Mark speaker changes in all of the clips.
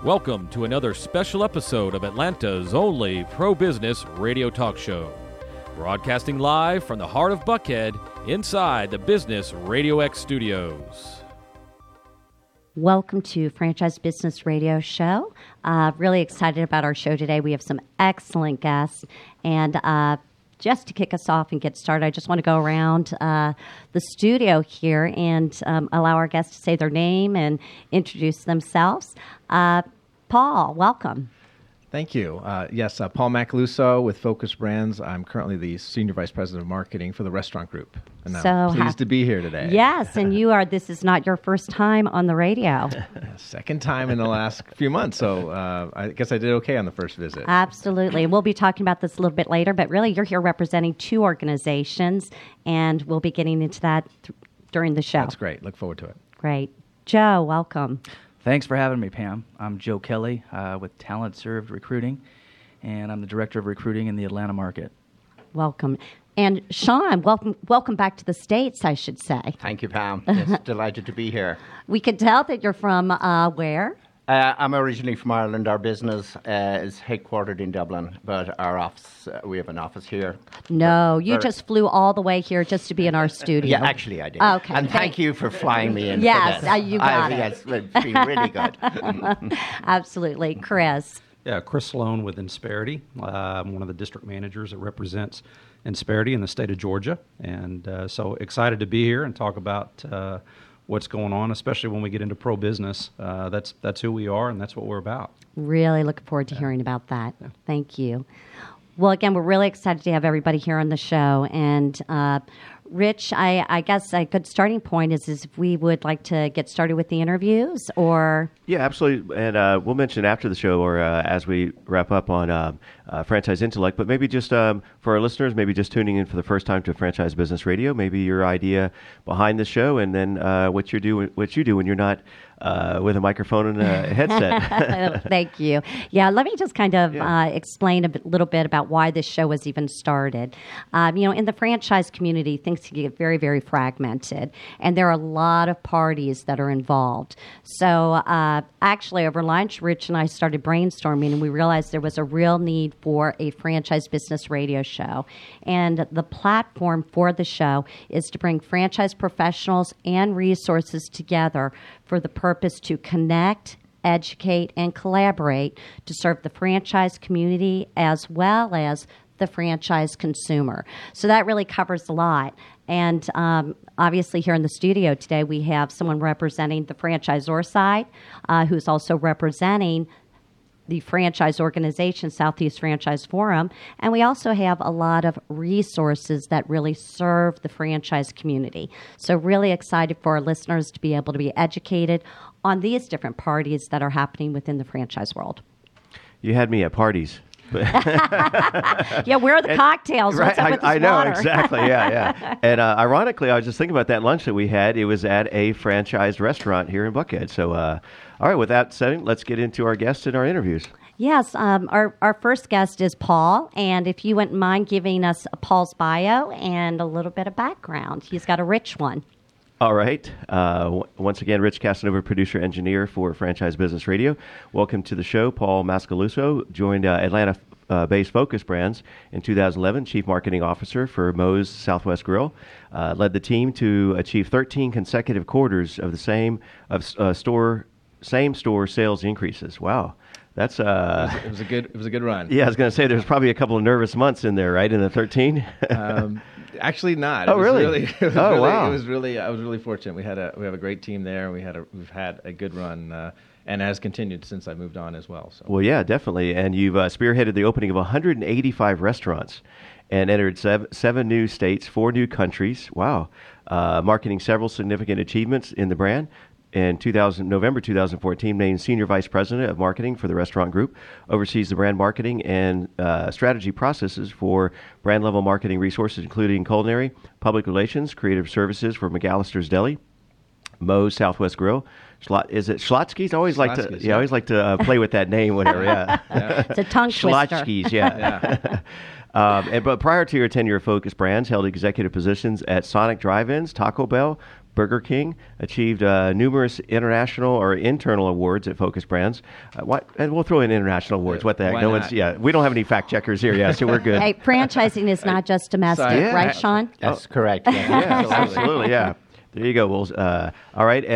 Speaker 1: Welcome to another special episode of Atlanta's only pro-business radio talk show. Broadcasting live from the heart of Buckhead inside the Business Radio X studios.
Speaker 2: Welcome to Franchise Business Radio Show. Really excited about our show today. We have some excellent guests. And just to kick us off and get started, I just want to go around the studio here and allow our guests to say their name and introduce themselves. Paul, welcome.
Speaker 3: Thank you. Yes, Paul Macaluso with Focus Brands. I'm currently the Senior Vice President of Marketing for the restaurant group. And I'm pleased to be here today.
Speaker 2: Yes, and this is not your first time on the radio.
Speaker 3: Second time in the last few months, so I guess I did okay on the first visit.
Speaker 2: Absolutely. We'll be talking about this a little bit later, but really you're here representing two organizations, and we'll be getting into that during the show.
Speaker 3: That's great. Look forward to it.
Speaker 2: Great. Joe, welcome.
Speaker 4: Thanks for having me, Pam. I'm Joe Kelly with Talent Served Recruiting, and I'm the Director of Recruiting in the Atlanta market.
Speaker 2: Welcome. And Sean, welcome back to the States, I should say.
Speaker 5: Thank you, Pam. Yes, delighted to be here.
Speaker 2: We can tell that you're from where?
Speaker 5: I'm originally from Ireland. Our business is headquartered in Dublin, but our office, we have an office here.
Speaker 2: No, you just flew all the way here just to be in our studio.
Speaker 5: Yeah, actually I did.
Speaker 2: Okay.
Speaker 5: And thank you for flying me in.
Speaker 2: Yes,
Speaker 5: for this.
Speaker 2: You got it.
Speaker 5: Yes, it's been really good.
Speaker 2: Absolutely. Chris.
Speaker 6: Yeah, Chris Sloan with Insperity. I'm one of the district managers that represents Insperity in the state of Georgia. And so excited to be here and talk about what's going on, especially when we get into pro-business. That's who we are, and that's what we're about.
Speaker 2: Really looking forward to hearing about that. Yeah. Thank you. Well, again, we're really excited to have everybody here on the show. And Rich, I guess a good starting point is if we would like to get started with the interviews, or...
Speaker 7: Yeah, absolutely. And we'll mention after the show or as we wrap up on Franchise Intellect, but maybe just for our listeners, maybe just tuning in for the first time to Franchise Business Radio, maybe your idea behind the show, and then what you do when you're not with a microphone and a headset.
Speaker 2: Thank you. Yeah, let me just kind of explain a little bit about why this show was even started. In the franchise community, things can get very, very fragmented, and there are a lot of parties that are involved. So actually, over lunch, Rich and I started brainstorming, and we realized there was a real need for a franchise business radio show. And the platform for the show is to bring franchise professionals and resources together for the purpose to connect, educate, and collaborate to serve the franchise community as well as the franchise consumer. So that really covers a lot. And obviously here in the studio today, we have someone representing the franchisor side, who's also representing the franchise organization, Southeast Franchise Forum. And we also have a lot of resources that really serve the franchise community. So really excited for our listeners to be able to be educated on these different parties that are happening within the franchise world.
Speaker 7: You had me at parties.
Speaker 2: Yeah, where are the cocktails? What's up with this
Speaker 7: I know,
Speaker 2: water?
Speaker 7: exactly, yeah. And ironically, I was just thinking about that lunch that we had. It was at a franchised restaurant here in Buckhead. So, all right, with that said, let's get into our guests and our interviews.
Speaker 2: Yes, our first guest is Paul, and if you wouldn't mind giving us Paul's bio and a little bit of background. He's got a rich one.
Speaker 7: All right. Once again, Rich Casanova, producer-engineer for Franchise Business Radio. Welcome to the show. Paul Macaluso joined Atlanta-based Focus Brands in 2011, Chief Marketing Officer for Moe's Southwest Grill. Led the team to achieve 13 consecutive quarters of the same store sales increases. Wow. That's
Speaker 3: it was a good run.
Speaker 7: Yeah, I was going to say there's probably a couple of nervous months in there, right? In the 13.
Speaker 3: Actually, not.
Speaker 7: Oh, really? Wow.
Speaker 3: It was really. I was really fortunate. We have a great team there. We've had a good run, and has continued since I moved on as well. So.
Speaker 7: Well, yeah, definitely. And you've spearheaded the opening of 185 restaurants, and entered seven new states, 4 new countries. Wow. Marketing several significant achievements in the brand. In November 2014, named Senior Vice President of Marketing for the restaurant group, oversees the brand marketing and strategy processes for brand-level marketing resources, including culinary, public relations, creative services for McAllister's Deli, Moe's Southwest Grill. Is it Schlotzsky's? I always like to, I always like to play with that name, whatever. Yeah,
Speaker 2: It's a tongue twister.
Speaker 7: Schlotzsky's, yeah. But prior to your tenure at Focus Brands, held executive positions at Sonic Drive-Ins, Taco Bell, Burger King, achieved numerous international or internal awards at Focus Brands. And we'll throw in international awards. What the heck?
Speaker 3: Why
Speaker 7: No
Speaker 3: not?
Speaker 7: one's. Yeah, we don't have any fact checkers here. Yeah, so we're good.
Speaker 2: Hey, franchising is not just domestic, right, Sean?
Speaker 5: That's correct.
Speaker 7: Yeah, absolutely. Yeah. There you go. Well, all right,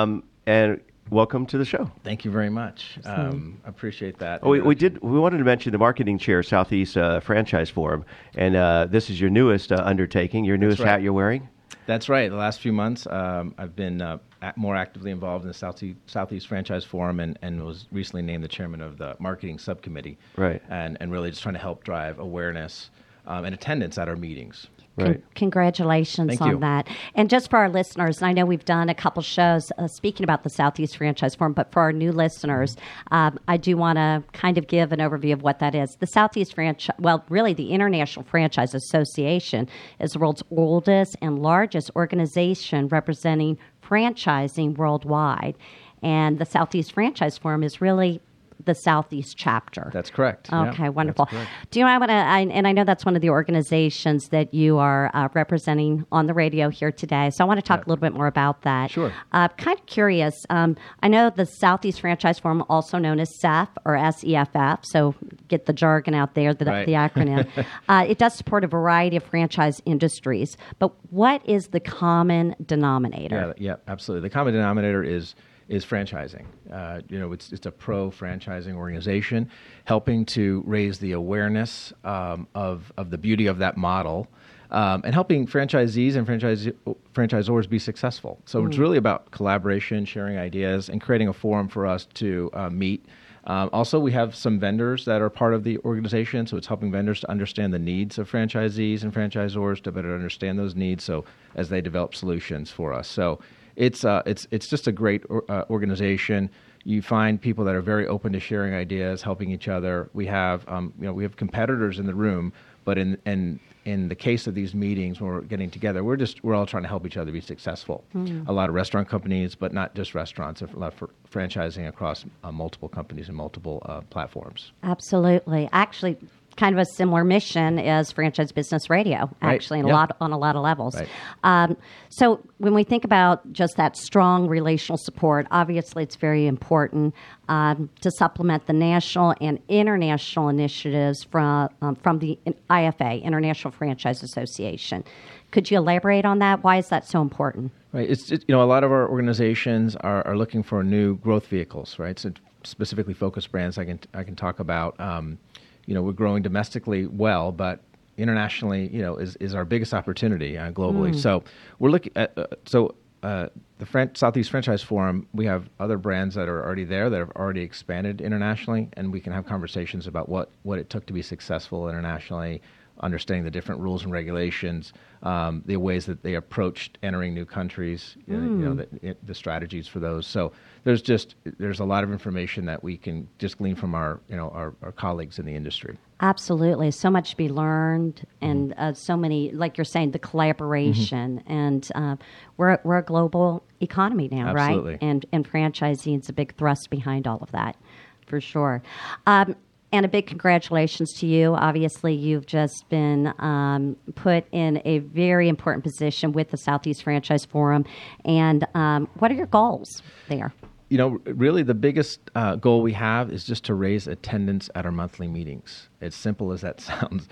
Speaker 7: and welcome to the show.
Speaker 3: Thank you very much. Appreciate that.
Speaker 7: Oh, we wanted to mention the Marketing Chair Southeast Franchise Forum, and this is your newest undertaking, your newest hat you're wearing.
Speaker 3: That's right. The last few months, I've been more actively involved in the Southeast Franchise Forum, and was recently named the chairman of the marketing subcommittee.
Speaker 7: Right.
Speaker 3: And really just trying to help drive awareness and attendance at our meetings.
Speaker 7: Right.
Speaker 2: Congratulations
Speaker 3: Thank
Speaker 2: on
Speaker 3: you.
Speaker 2: that. And just for our listeners, and I know we've done a couple shows speaking about the Southeast Franchise Forum, but for our new listeners, I do want to kind of give an overview of what that is. The Southeast Franchise, really the International Franchise Association is the world's oldest and largest organization representing franchising worldwide. And the Southeast Franchise Forum is really the Southeast chapter.
Speaker 3: That's correct.
Speaker 2: Okay,
Speaker 3: Yeah,
Speaker 2: wonderful.
Speaker 3: that's correct.
Speaker 2: Do you know, and I know that's one of the organizations that you are representing on the radio here today. So I want to talk a little bit more about that.
Speaker 3: Sure.
Speaker 2: Kind of curious. I know the Southeast Franchise Forum, also known as SEF or SEFF. So get the jargon out there, the acronym. It does support a variety of franchise industries. But what is the common denominator?
Speaker 3: Yeah, absolutely. The common denominator is franchising. It's a pro-franchising organization helping to raise the awareness of the beauty of that model and helping franchisees and franchisors be successful. So it's really about collaboration, sharing ideas, and creating a forum for us to meet. Also, we have some vendors that are part of the organization, so it's helping vendors to understand the needs of franchisees and franchisors to better understand those needs so as they develop solutions for us. So it's just a great organization. You find people that are very open to sharing ideas, helping each other. We have we have competitors in the room, but in the case of these meetings when we're getting together, we're all trying to help each other be successful. A lot of restaurant companies, but not just restaurants, a lot of franchising across multiple companies and multiple platforms.
Speaker 2: Absolutely. Actually, kind of a similar mission as Franchise Business Radio, actually, on a lot of levels.
Speaker 3: Right.
Speaker 2: So when we think about just that strong relational support, obviously it's very important to supplement the national and international initiatives from the IFA, International Franchise Association. Could you elaborate on that? Why is that so important?
Speaker 3: Right. It's a lot of our organizations are looking for new growth vehicles, right? So specifically Focus Brands, I can talk about. We're growing domestically well, but internationally, is our biggest opportunity globally. So we're looking at the Southeast Franchise Forum. We have other brands that are already there that have already expanded internationally, and we can have conversations about what it took to be successful internationally, understanding the different rules and regulations, the ways that they approached entering new countries, the strategies for those. So there's a lot of information that we can just glean from our colleagues in the industry.
Speaker 2: Absolutely, so much to be learned, and so many, like you're saying, the collaboration, and we're a global economy now,
Speaker 3: Absolutely.
Speaker 2: Right? And franchising is a big thrust behind all of that, for sure. And a big congratulations to you. Obviously, you've just been put in a very important position with the Southeast Franchise Forum. And what are your goals there?
Speaker 3: Really the biggest goal we have is just to raise attendance at our monthly meetings. As simple as that sounds.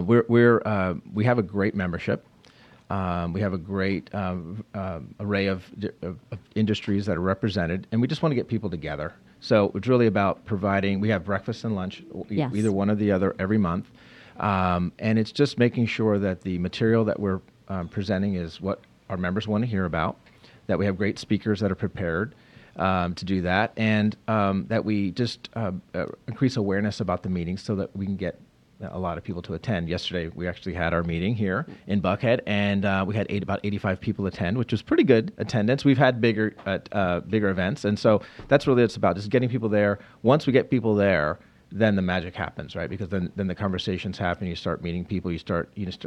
Speaker 3: We have a great membership. We have a great array of industries that are represented, and we just want to get people together. So it's really about providing, we have breakfast and lunch, either one or the other, every month. And it's just making sure that the material that we're presenting is what our members want to hear about, that we have great speakers that are prepared to do that, and that we just increase awareness about the meetings so that we can get a lot of people to attend. Yesterday, we actually had our meeting here in Buckhead, and we had about 85 people attend, which was pretty good attendance. We've had bigger events, and so that's really what it's about, just getting people there. Once we get people there, then the magic happens, right? Because then the conversations happen. You start meeting people. You start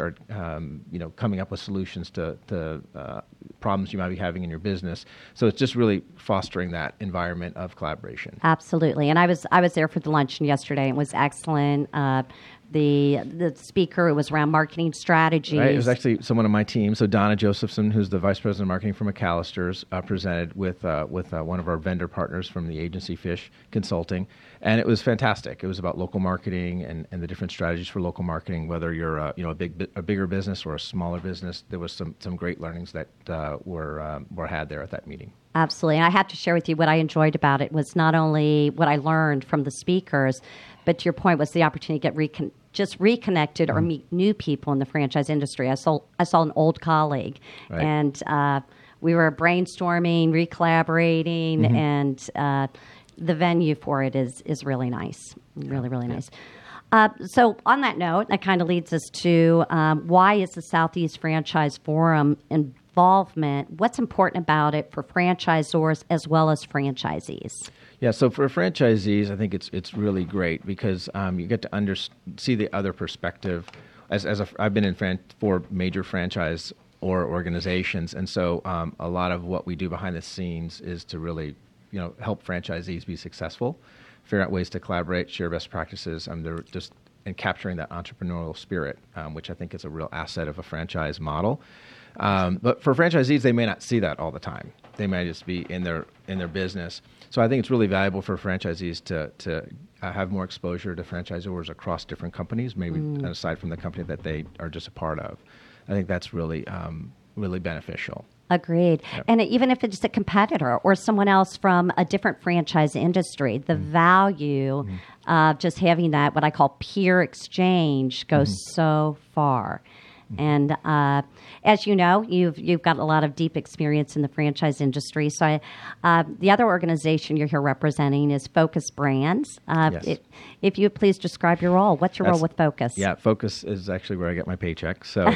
Speaker 3: coming up with solutions to problems you might be having in your business. So it's just really fostering that environment of collaboration.
Speaker 2: Absolutely, and I was there for the luncheon yesterday. It was excellent. the speaker. It was around marketing strategies.
Speaker 3: Right. It was actually someone on my team. So Donna Josephson, who's the vice president of marketing for McAllister's, presented with one of our vendor partners from the agency Fish Consulting, and it was fantastic. It was about local marketing and the different strategies for local marketing. Whether you're a bigger business or a smaller business, there was some great learnings that were had there at that meeting.
Speaker 2: Absolutely. And I have to share with you what I enjoyed about it was not only what I learned from the speakers, but to your point was the opportunity to get reconnected or meet new people in the franchise industry. I saw an old colleague,
Speaker 3: right.
Speaker 2: and we were brainstorming, recollaborating, and the venue for it is really nice, really, really nice. So on that note, that kind of leads us to why is the Southeast Franchise Forum involvement? What's important about it for franchisors as well as franchisees?
Speaker 3: Yeah, so for franchisees, I think it's really great because you get to see the other perspective. I've been in 4 major franchise organizations, and so a lot of what we do behind the scenes is to really help franchisees be successful, figure out ways to collaborate, share best practices, and capturing that entrepreneurial spirit, which I think is a real asset of a franchise model. But for franchisees, they may not see that all the time. They may just be in their business. So I think it's really valuable for franchisees to have more exposure to franchisors across different companies, maybe aside from the company that they are just a part of. I think that's really really beneficial.
Speaker 2: Agreed. Yep. And even if it's a competitor or someone else from a different franchise industry, the value of just having that, what I call peer exchange, goes so far. And as you know, you've got a lot of deep experience in the franchise industry. So the other organization you're here representing is Focus Brands.
Speaker 3: Yes.
Speaker 2: If you would please describe your role. What's your role with Focus?
Speaker 3: Yeah, Focus is actually where I get my paycheck. So,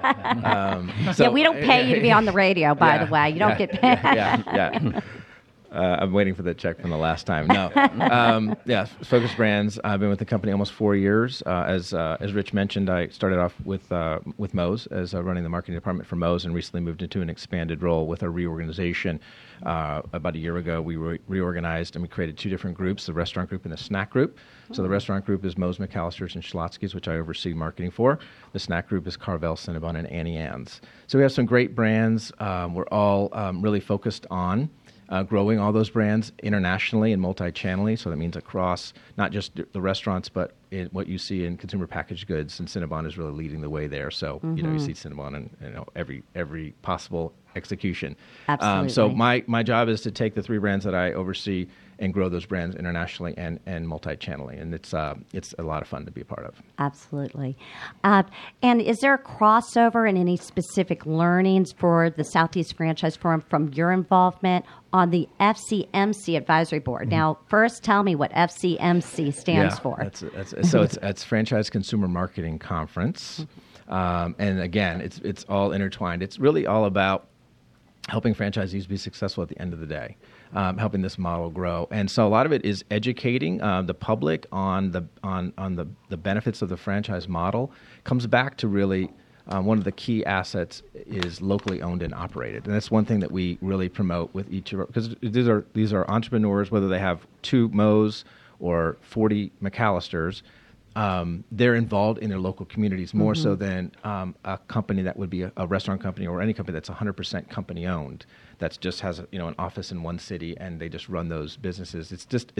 Speaker 2: yeah, we don't pay you to be on the radio, by the way. You don't get paid.
Speaker 3: Yeah. I'm waiting for the check from the last time. No, Focus Brands. I've been with the company almost 4 years. As Rich mentioned, I started off with Moe's as running the marketing department for Moe's, and recently moved into an expanded role with a reorganization. About a year ago, we reorganized and we created 2 different groups: the restaurant group and the snack group. So the restaurant group is Moe's, McAllister's, and Schlotzsky's, which I oversee marketing for. The snack group is Carvel, Cinnabon, and Annie Ann's. So we have some great brands. We're all really focused on growing all those brands internationally and multi-channelly. So that means across not just the restaurants, but in what you see in consumer packaged goods. And Cinnabon is really leading the way there. So you see Cinnabon in every possible execution.
Speaker 2: Absolutely.
Speaker 3: So my job is to take the 3 brands that I oversee and grow those brands internationally and multi-channelly. And it's a lot of fun to be a part of.
Speaker 2: Absolutely. And is there a crossover in any specific learnings for the Southeast Franchise Forum from your involvement on the FCMC Advisory Board? Now, first tell me what FCMC stands for.
Speaker 3: It's Franchise Consumer Marketing Conference. And again, it's all intertwined. It's really all about helping franchisees be successful at the end of the day, helping this model grow. And so a lot of it is educating the public on the benefits of the franchise model. Comes back to really one of the key assets is locally owned and operated. And that's one thing that we really promote with each of our, because these are entrepreneurs, whether they have 2 Moe's or 40 McAllister's. They're involved in their local communities more so than a company that would be a restaurant company or any company that's 100% company owned. That just has an office in one city and they just run those businesses.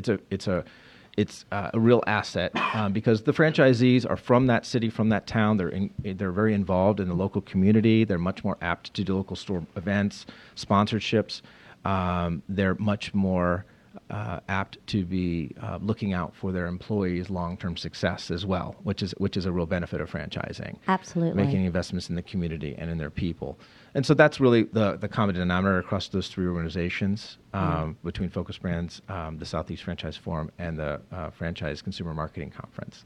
Speaker 3: It's a real asset because the franchisees are from that city, from that town. They're very involved in the local community. They're much more apt to do local store events, sponsorships. They're much more apt to be looking out for their employees' long-term success as well, which is a real benefit of franchising.
Speaker 2: Absolutely.
Speaker 3: Making investments in the community and in their people. And so that's really the common denominator across those 3 organizations, between Focus Brands, the Southeast Franchise Forum, and the Franchise Consumer Marketing Conference.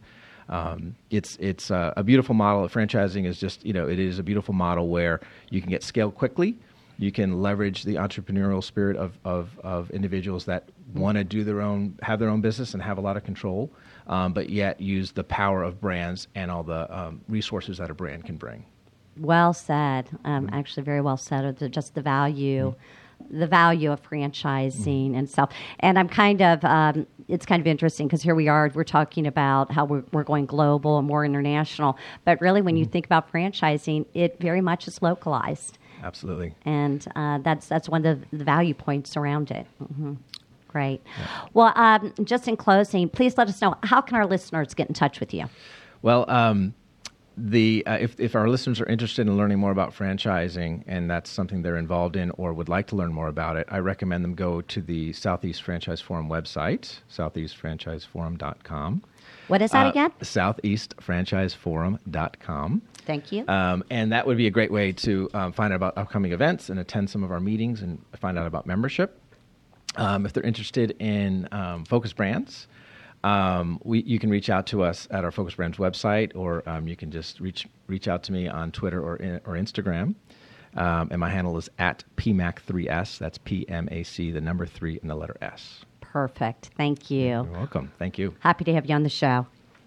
Speaker 3: It's a beautiful model. Franchising is just, it is a beautiful model where you can get scale quickly. You can leverage the entrepreneurial spirit of individuals that want to have their own business and have a lot of control, but yet use the power of brands and all the resources that a brand can bring.
Speaker 2: Well said. Actually, very well said. Just the value of franchising and stuff. And I'm kind of it's kind of interesting because here we're talking about how we're going global and more international. But really, when you think about franchising, it very much is localized.
Speaker 3: Absolutely.
Speaker 2: And that's one of the value points around it. Great. Yeah. Well, just in closing, please let us know, how can our listeners get in touch with you?
Speaker 3: Well, if our listeners are interested in learning more about franchising, and that's something they're involved in or would like to learn more about it, I recommend them go to the Southeast Franchise Forum website, southeastfranchiseforum.com.
Speaker 2: What is that again?
Speaker 3: southeastfranchiseforum.com.
Speaker 2: Thank you.
Speaker 3: And that would be a great way to find out about upcoming events and attend some of our meetings and find out about membership. If they're interested in Focus Brands, you can reach out to us at our Focus Brands website, or you can just reach out to me on Twitter or Instagram. And my handle is at PMAC3S. That's PMAC, the number 3 and the letter S.
Speaker 2: Perfect. Thank you.
Speaker 3: You're welcome. Thank you.
Speaker 2: Happy to have you on the show.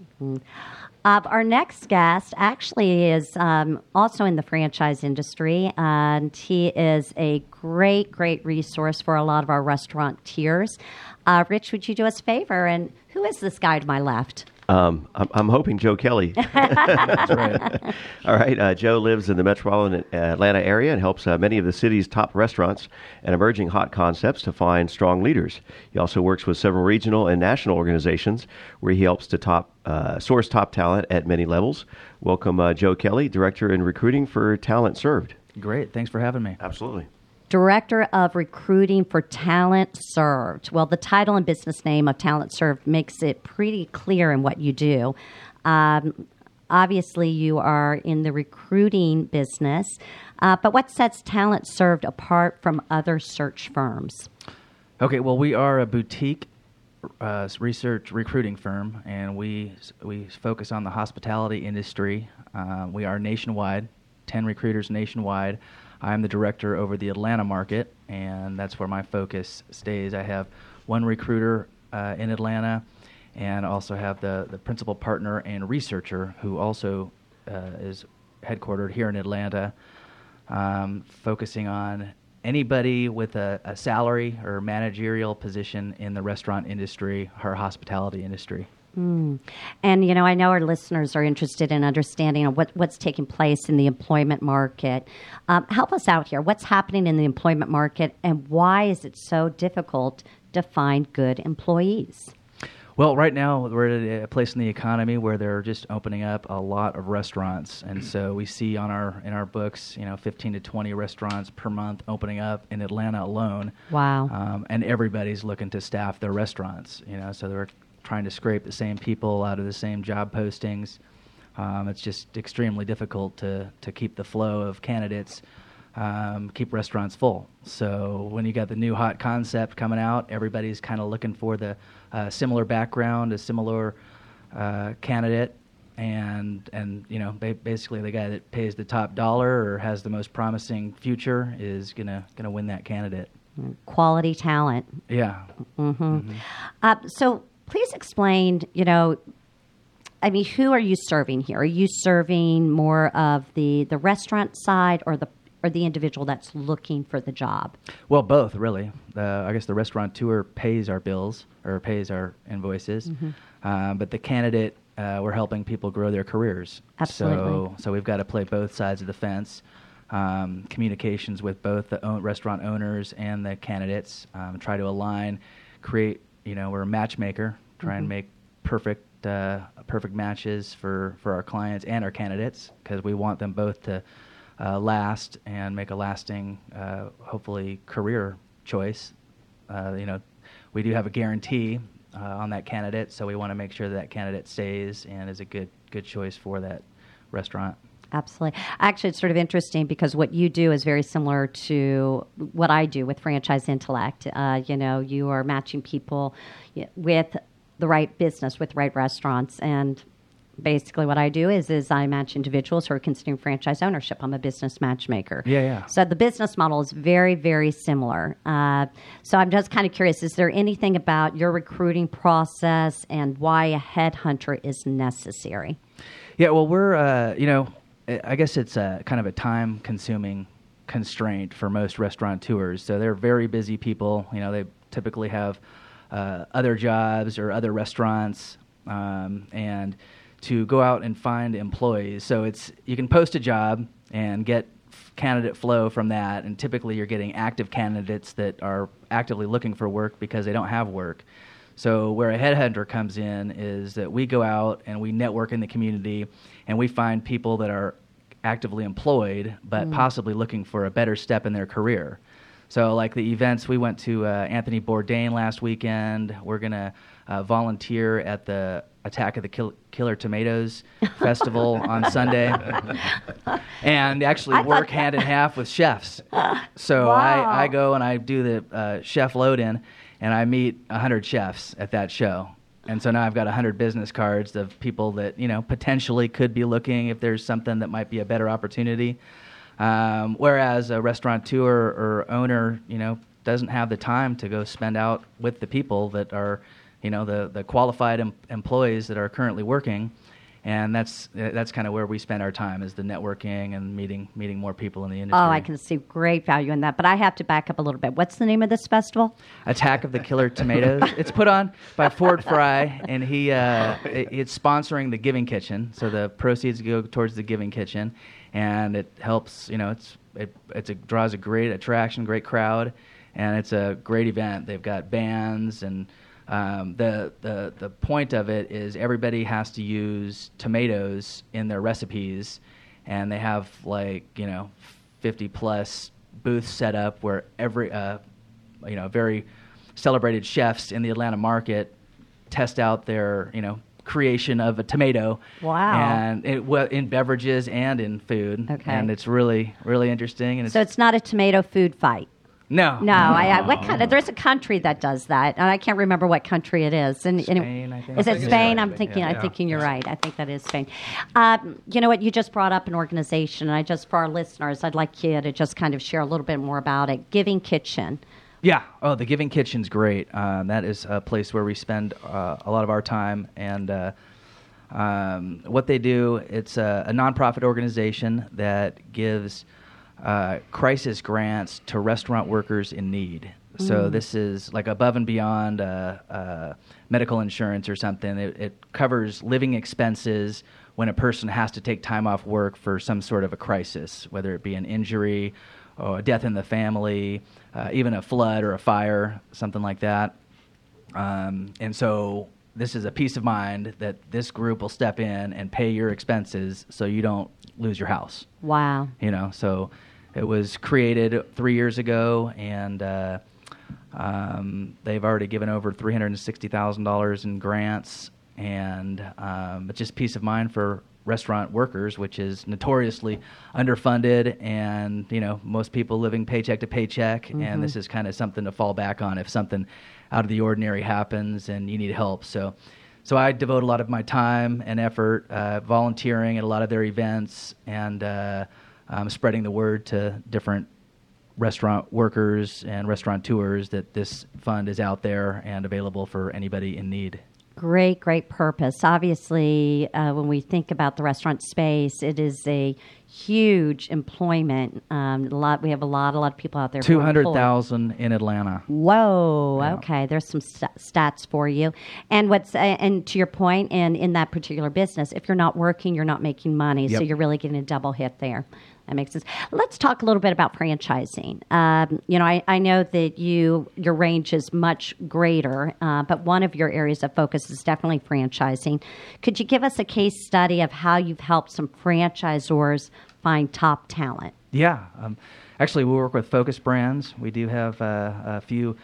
Speaker 2: Our next guest actually is also in the franchise industry, and he is a great, great resource for a lot of our restaurateurs. Rich, would you do us a favor? And who is this guy to my left?
Speaker 7: I'm hoping Joe Kelly.
Speaker 4: That's right.
Speaker 7: All right. Joe lives in the metropolitan Atlanta area and helps many of the city's top restaurants and emerging hot concepts to find strong leaders. He also works with several regional and national organizations where he helps to source top talent at many levels. Welcome, Joe Kelly, Director in Recruiting for Talent Served.
Speaker 4: Great. Thanks for having me.
Speaker 7: Absolutely.
Speaker 2: Director of Recruiting for Talent Served. Well, the title and business name of Talent Served makes it pretty clear in what you do. Obviously, you are in the recruiting business, but what sets Talent Served apart from other search firms?
Speaker 4: Okay, well, we are a boutique research recruiting firm, and we focus on the hospitality industry. We are nationwide, 10 recruiters nationwide. I'm the director over the Atlanta market, and that's where my focus stays. I have one recruiter in Atlanta, and also have the principal partner and researcher who also is headquartered here in Atlanta, focusing on anybody with a salary or managerial position in the restaurant industry or hospitality industry.
Speaker 2: And, I know our listeners are interested in understanding what's taking place in the employment market. Help us out here. What's happening in the employment market, and why is it so difficult to find good employees?
Speaker 4: Well, right now we're at a place in the economy where they're just opening up a lot of restaurants, and so we see in our books, 15 to 20 restaurants per month opening up in Atlanta alone.
Speaker 2: Wow!
Speaker 4: And everybody's looking to staff their restaurants. So they're trying to scrape the same people out of the same job postings. It's just extremely difficult to keep the flow of candidates, keep restaurants full. So when you got the new hot concept coming out, everybody's kind of looking for the similar background, a similar candidate, and basically the guy that pays the top dollar or has the most promising future is gonna win that candidate.
Speaker 2: Quality talent.
Speaker 4: Yeah.
Speaker 2: So please explain, who are you serving here? Are you serving more of the restaurant side or the individual that's looking for the job?
Speaker 4: Well, both, really. I guess the restaurateur pays our bills or pays our invoices, but the candidate, we're helping people grow their careers.
Speaker 2: Absolutely.
Speaker 4: So we've got to play both sides of the fence. Communications with both the restaurant owners and the candidates, try to align, create. We're a matchmaker, try and make perfect matches for our clients and our candidates, because we want them both to last and make a lasting, hopefully, career choice. We do have a guarantee on that candidate, so we want to make sure that candidate stays and is a good choice for that restaurant.
Speaker 2: Absolutely. Actually, it's sort of interesting because what you do is very similar to what I do with Franchise Intellect. You are matching people with the right business, with the right restaurants. And basically what I do is I match individuals who are considering franchise ownership. I'm a business matchmaker.
Speaker 4: Yeah.
Speaker 2: So the business model is very, very similar. So I'm just kind of curious, is there anything about your recruiting process and why a headhunter is necessary?
Speaker 4: Yeah, well, we're, I guess it's kind of a time-consuming constraint for most restaurateurs. So they're very busy people. They typically have other jobs or other restaurants, and to go out and find employees. So you can post a job and get candidate flow from that, and typically you're getting active candidates that are actively looking for work because they don't have work. So where a headhunter comes in is that we go out and we network in the community, and we find people that are actively employed but possibly looking for a better step in their career. So like the events, we went to Anthony Bourdain last weekend. We're going to volunteer at the Attack of the Killer Tomatoes Festival on Sunday, and actually work hand in half with chefs. So
Speaker 2: wow.
Speaker 4: I go and I do the chef load-in, and I meet 100 chefs at that show. And so now I've got 100 business cards of people that, potentially could be looking if there's something that might be a better opportunity. Whereas a restaurateur or owner, doesn't have the time to go spend out with the people that are, the qualified employees that are currently working. And that's kind of where we spend our time, is the networking and meeting more people in the industry.
Speaker 2: Oh, I can see great value in that. But I have to back up a little bit. What's the name of this festival?
Speaker 4: Attack of the Killer Tomatoes. It's put on by Ford Fry, and it's sponsoring the Giving Kitchen. So the proceeds go towards the Giving Kitchen, and it helps. It draws a great attraction, great crowd, and it's a great event. They've got bands and. The point of it is everybody has to use tomatoes in their recipes, and they have 50 plus booths set up where every very celebrated chefs in the Atlanta market test out their creation of a tomato.
Speaker 2: Wow! And
Speaker 4: in beverages and in food.
Speaker 2: Okay.
Speaker 4: And it's really really interesting. And
Speaker 2: so it's not a tomato food fight.
Speaker 4: No.
Speaker 2: What kind of? There's a country that does that, and I can't remember what country it is. And
Speaker 4: Spain, I think.
Speaker 2: Is it Spain? I'm
Speaker 6: Yeah.
Speaker 2: thinking you're right. I think that is Spain. You know what? You just brought up an organization, and for our listeners, I'd like you to just kind of share a little bit more about it. Giving Kitchen.
Speaker 4: Yeah. Oh, the Giving Kitchen's great. That is a place where we spend a lot of our time, and what they do, it's a nonprofit organization that gives crisis grants to restaurant workers in need. So this is like above and beyond medical insurance or something. It covers living expenses when a person has to take time off work for some sort of a crisis, whether it be an injury or a death in the family, even a flood or a fire, something like that. And so this is a peace of mind that this group will step in and pay your expenses so you don't lose your house.
Speaker 2: Wow.
Speaker 4: So it was created 3 years ago, and they've already given over $360,000 in grants, and it's just peace of mind for restaurant workers, which is notoriously underfunded, and most people living paycheck to paycheck, and this is kind of something to fall back on if something out of the ordinary happens and you need help. So I devote a lot of my time and effort volunteering at a lot of their events, and spreading the word to different restaurant workers and restaurateurs that this fund is out there and available for anybody in need.
Speaker 2: Great purpose. Obviously, when we think about the restaurant space, it is a huge employment. We have a lot of people out there.
Speaker 4: 200,000 in Atlanta.
Speaker 2: Whoa.
Speaker 4: Yeah.
Speaker 2: Okay. There's some stats for you. And and to your point, and in that particular business, if you're not working, you're not making money.
Speaker 4: Yep.
Speaker 2: So you're really getting a double hit there. That makes sense. Let's talk a little bit about franchising. I know that your range is much greater, but one of your areas of focus is definitely franchising. Could you give us a case study of how you've helped some franchisors find top talent?
Speaker 4: Yeah. Actually, we work with Focus Brands. We do have a few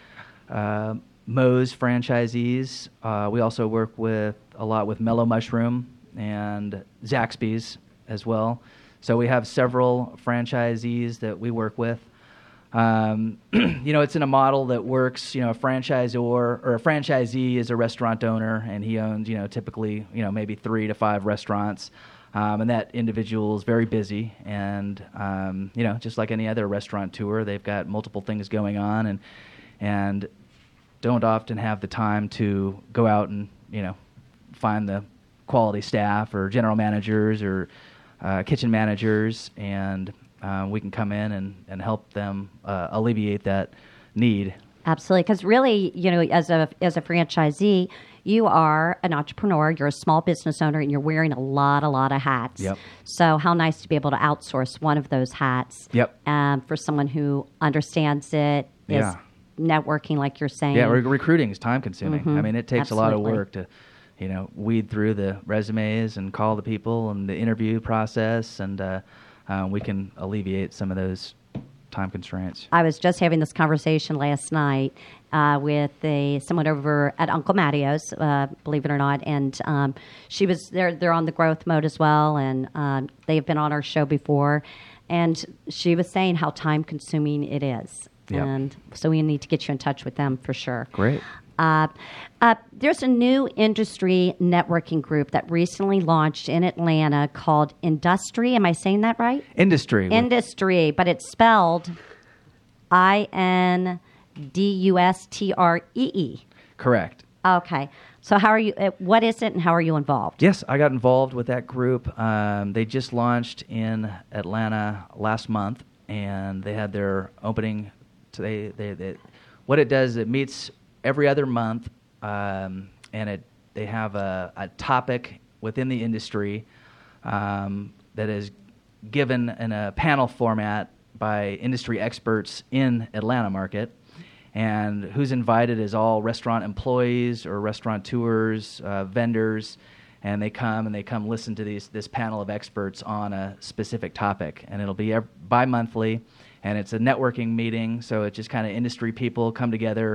Speaker 4: Moe's franchisees. We also work a lot with Mellow Mushroom and Zaxby's as well. So we have several franchisees that we work with. It's in a model that works. A franchisor or a franchisee is a restaurant owner, and he owns, typically, maybe 3 to 5 restaurants. And that individual is very busy, and just like any other restaurateur, they've got multiple things going on, and don't often have the time to go out and find the quality staff or general managers or kitchen managers, and we can come in and help them alleviate that need
Speaker 2: Absolutely, because really, as a franchisee, you are an entrepreneur, you're a small business owner, and you're wearing a lot of hats.
Speaker 4: Yep.
Speaker 2: So how nice to be able to outsource one of those hats.
Speaker 4: Yep.
Speaker 2: For someone who understands it, is
Speaker 4: Yeah.
Speaker 2: networking, like you're saying.
Speaker 4: Yeah, recruiting is time consuming. I mean, it takes a lot of
Speaker 2: Absolutely.
Speaker 4: work to, weed through the resumes and call the people and the interview process, and we can alleviate some of those time constraints.
Speaker 2: I was just having this conversation last night with someone over at Uncle Mattio's, believe it or not, and she was there. They're on the growth mode as well, and they've been on our show before, and she was saying how time consuming it is,
Speaker 4: Yep.
Speaker 2: and so we need to get you in touch with them for sure.
Speaker 4: Great.
Speaker 2: There's a new industry networking group that recently launched in Atlanta called Industry. Am I saying that right?
Speaker 4: Industry.
Speaker 2: Industry, but it's spelled INDUSTREE.
Speaker 4: Correct.
Speaker 2: Okay. So how are you? What is it, and how are you involved?
Speaker 4: Yes, I got involved with that group. They just launched in Atlanta last month, and they had their opening. What it does, it meets every other month, and they have a topic within the industry that is given in a panel format by industry experts in Atlanta market. And who's invited is all restaurant employees or restaurateurs, vendors, and they come listen to this panel of experts on a specific topic. And it'll be bi-monthly, and it's a networking meeting, so it's just kind of industry people come together,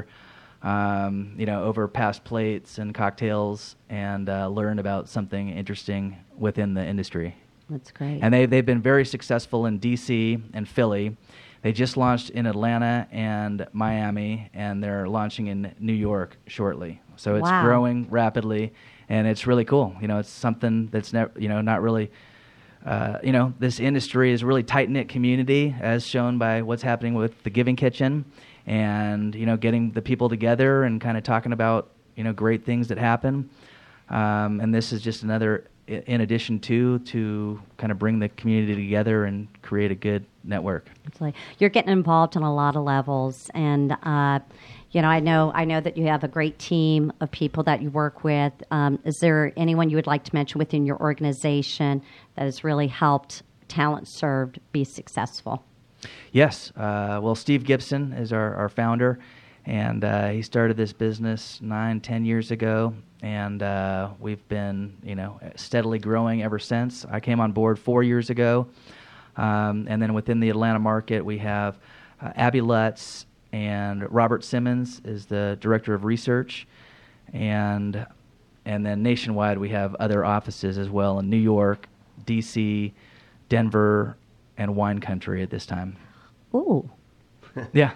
Speaker 4: over past plates and cocktails, and learn about something interesting within the industry.
Speaker 2: That's great.
Speaker 4: And they've been very successful in D.C. and Philly. They just launched in Atlanta and Miami, and they're launching in New York shortly. So it's
Speaker 2: Wow.
Speaker 4: growing rapidly, and it's really cool. It's something that's not really. This industry is a really tight-knit community, as shown by what's happening with the Giving Kitchen, and getting the people together and kind of talking about great things that happen. And this is just another, in addition to kind of bring the community together and create a good network.
Speaker 2: Absolutely. You're getting involved on a lot of levels, and I know that you have a great team of people that you work with. Is there anyone you would like to mention within your organization that has really helped Talent Served be successful?
Speaker 4: Yes. Well, Steve Gibson is our founder, and he started this business 9-10 years ago, and we've been steadily growing ever since. I came on board 4 years ago, and then within the Atlanta market we have Abby Lutz, and Robert Simmons is the director of research, and then nationwide we have other offices as well in New York, D.C., Denver, and Wine Country at this time.
Speaker 2: Ooh.
Speaker 4: Yeah.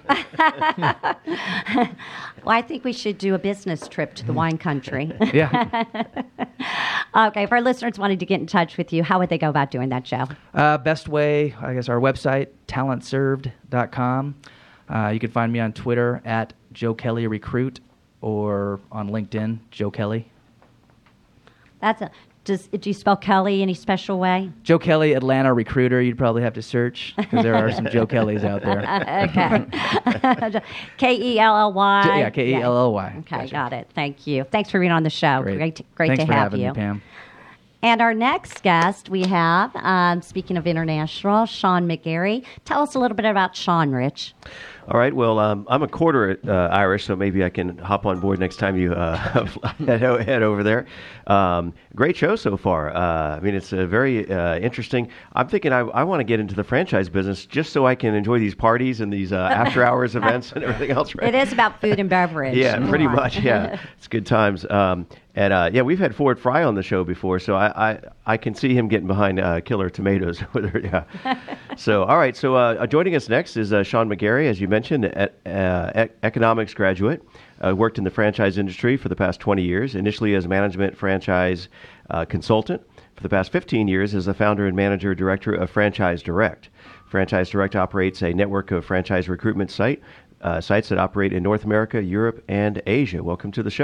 Speaker 2: Well, I think we should do a business trip to the wine country.
Speaker 4: Yeah.
Speaker 2: Okay, if our listeners wanted to get in touch with you, how would they go about doing that, Joe?
Speaker 4: Best way, I guess, our website, talentserved.com. You can find me on Twitter at Joe Kelly Recruit, or on LinkedIn, Joe Kelly.
Speaker 2: Do you spell Kelly any special way?
Speaker 4: Joe Kelly, Atlanta Recruiter. You'd probably have to search, because there are some Joe Kellys out there.
Speaker 2: Okay. Kelly.
Speaker 4: Yeah, Kelly.
Speaker 2: Okay,
Speaker 4: Gotcha.
Speaker 2: got it. Thank you. Thanks for being on the show. Great
Speaker 4: Thanks
Speaker 2: to
Speaker 4: for
Speaker 2: have
Speaker 4: having
Speaker 2: you.
Speaker 4: me, Pam.
Speaker 2: And our next guest we have, speaking of international, Sean McGarry. Tell us a little bit about Sean, Rich.
Speaker 7: All right. Well, I'm a quarter Irish, so maybe I can hop on board next time you head over there. Great show so far. I mean, it's very interesting. I'm thinking I want to get into the franchise business just so I can enjoy these parties and these after-hours events and everything else. Right?
Speaker 2: It is about food and beverage.
Speaker 7: Yeah, pretty
Speaker 2: Come on.
Speaker 7: much. Yeah, it's good times. And we've had Ford Fry on the show before, so I can see him getting behind Killer Tomatoes. Yeah. So, all right. So joining us next is Sean McGarry, as you mentioned, economics graduate. Worked in the franchise industry for the past 20 years, initially as management franchise consultant. For the past 15 years as the founder and manager director of Franchise Direct. Franchise Direct operates a network of franchise recruitment sites that operate in North America, Europe, and Asia. Welcome to the show.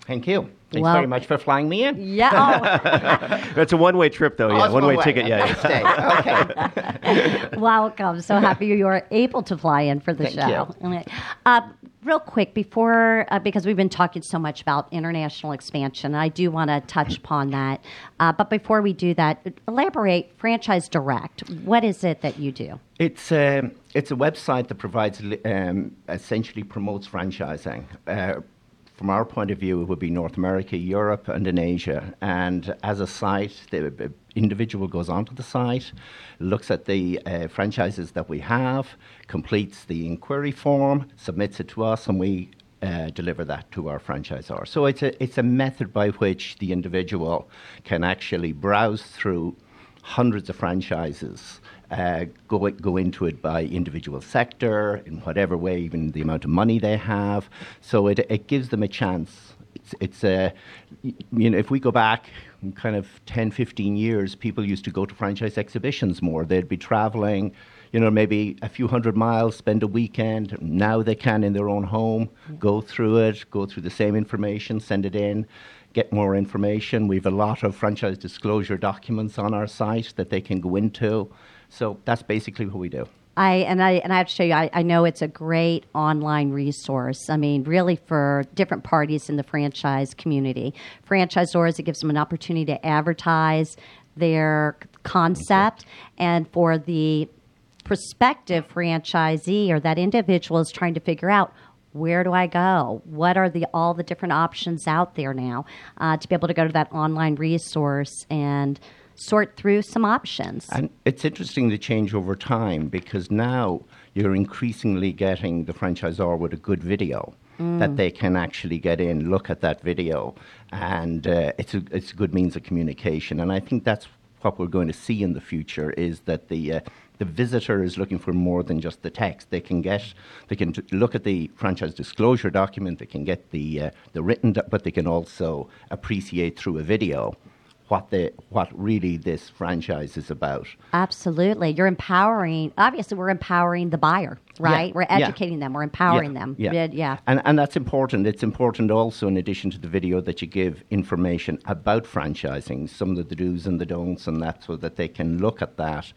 Speaker 5: Thank you. Thanks
Speaker 2: Well-
Speaker 5: very much for flying me in.
Speaker 2: Yeah.
Speaker 7: That's a one-way trip, though. Yeah,
Speaker 5: it's
Speaker 7: one-way
Speaker 5: way.
Speaker 7: ticket. Yeah.
Speaker 5: Next day. Okay.
Speaker 2: Welcome. So happy you are able to fly in for the
Speaker 5: Thank
Speaker 2: show.
Speaker 5: you.
Speaker 2: Okay. Real quick, before, because we've been talking so much about international expansion, and I do want to touch upon that. But before we do that, elaborate Franchise Direct. What is it that you do?
Speaker 5: It's a website that provides essentially promotes franchising. From our point of view, it would be North America, Europe, and in Asia. And as a site, the individual goes onto the site, looks at the franchises that we have, completes the inquiry form, submits it to us, and we deliver that to our franchisor. So it's a method by which the individual can actually browse through hundreds of franchises, go into it by individual sector, in whatever way, even the amount of money they have. So it gives them a chance. It's if we go back kind of 10, 15 years, people used to go to franchise exhibitions more. They'd be traveling, maybe a few hundred miles, spend a weekend. Now they can, in their own home, go through it, go through the same information, send it in, get more information. We have a lot of franchise disclosure documents on our site that they can go into. So that's basically what we do.
Speaker 2: I have to show you, I know it's a great online resource. I mean, really for different parties in the franchise community. Franchisors, it gives them an opportunity to advertise their concept. And for the prospective franchisee or that individual is trying to figure out, where do I go? What are all the different options out there now? To be able to go to that online resource and sort through some options.
Speaker 5: And it's interesting the change over time, because now you're increasingly getting the franchisor with a good video that they can actually get in, look at that video, and it's a good means of communication. And I think that's what we're going to see in the future, is that the visitor is looking for more than just the text. They can look at the franchise disclosure document, they can get the written, but they can also appreciate through a video what really this franchise is about.
Speaker 2: Absolutely. You're empowering, obviously we're empowering the buyer, right?
Speaker 5: Yeah,
Speaker 2: We're educating them, we're empowering them.
Speaker 5: Yeah. And that's important. It's important also, in addition to the video, that you give information about franchising, some of the do's and the don'ts and that, so that they can look at that,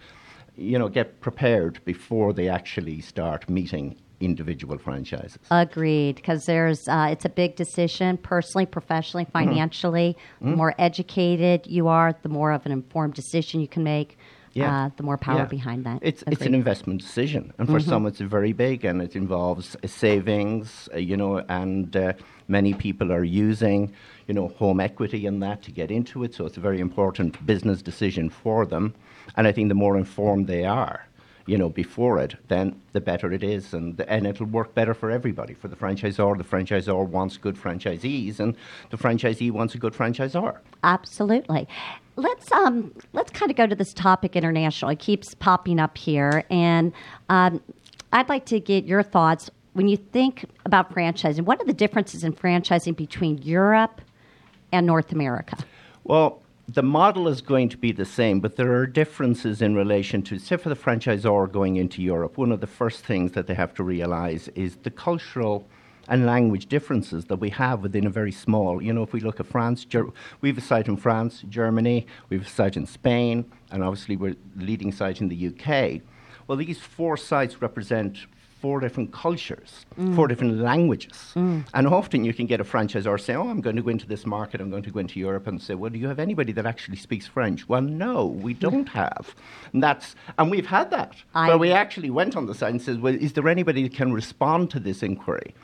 Speaker 5: get prepared before they actually start meeting individual franchises.
Speaker 2: Agreed, because it's a big decision, personally, professionally, financially. The more educated you are, the more of an informed decision you can make. The more power behind that.
Speaker 5: It's an investment decision, and for some it's very big, and it involves savings, and many people are using, home equity and that to get into it. So it's a very important business decision for them, and I think the more informed they are, before it, then the better it is, and it'll work better for everybody. For the franchisor wants good franchisees, and the franchisee wants a good franchisor.
Speaker 2: Absolutely. Let's kind of go to this topic international. It keeps popping up here, and I'd like to get your thoughts when you think about franchising. What are the differences in franchising between Europe and North America?
Speaker 5: Well, the model is going to be the same, but there are differences in relation to, say, for the franchisor going into Europe. One of the first things that they have to realize is the cultural and language differences that we have within a very small, if we look at France, we have a site in France, Germany, we have a site in Spain, and obviously we're the leading site in the UK. Well, these 4 sites represent 4 different cultures, 4 different languages. And often you can get a franchisor say, I'm going to go into this market, I'm going to go into Europe, and say, well, do you have anybody that actually speaks French? Well, no, we don't have. And we've had that. Where we actually went on the site and said, well, is there anybody that can respond to this inquiry,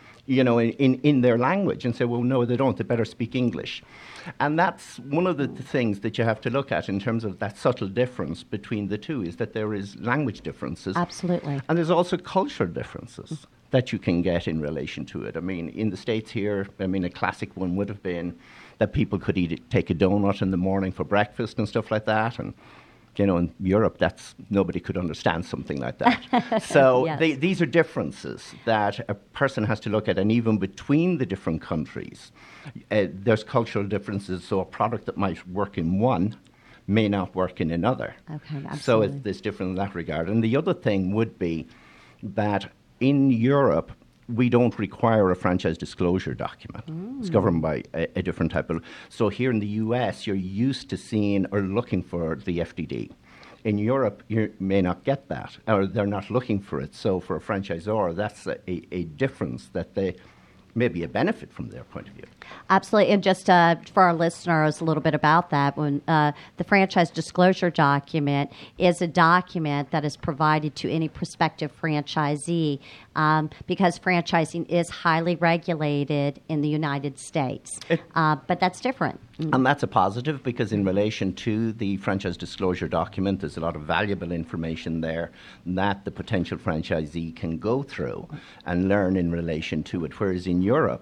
Speaker 5: in their language? And say, well, no, they don't, they better speak English. And that's one of the things that you have to look at in terms of that subtle difference between the two, is that there is language differences.
Speaker 2: Absolutely.
Speaker 5: And there's also cultural differences that you can get in relation to it. I mean, in the States here, a classic one would have been that people could take a donut in the morning for breakfast and stuff like that. And, in Europe, nobody could understand something like that. So
Speaker 2: Yes.
Speaker 5: These are differences that a person has to look at. And even between the different countries, there's cultural differences. So a product that might work in one may not work in another.
Speaker 2: Okay, absolutely.
Speaker 5: So it's different in that regard. And the other thing would be that in Europe, we don't require a franchise disclosure document. It's governed by a different type of. So here in the US, you're used to seeing or looking for the FDD. In Europe, you may not get that, or they're not looking for it. So for a franchisor, that's a difference that they may be a benefit from their point of view.
Speaker 2: Absolutely. And just for our listeners, a little bit about that. When the franchise disclosure document is a document that is provided to any prospective franchisee because franchising is highly regulated in the United States. But that's different.
Speaker 5: And that's a positive because in relation to the franchise disclosure document, there's a lot of valuable information there that the potential franchisee can go through and learn in relation to it. Whereas in Europe,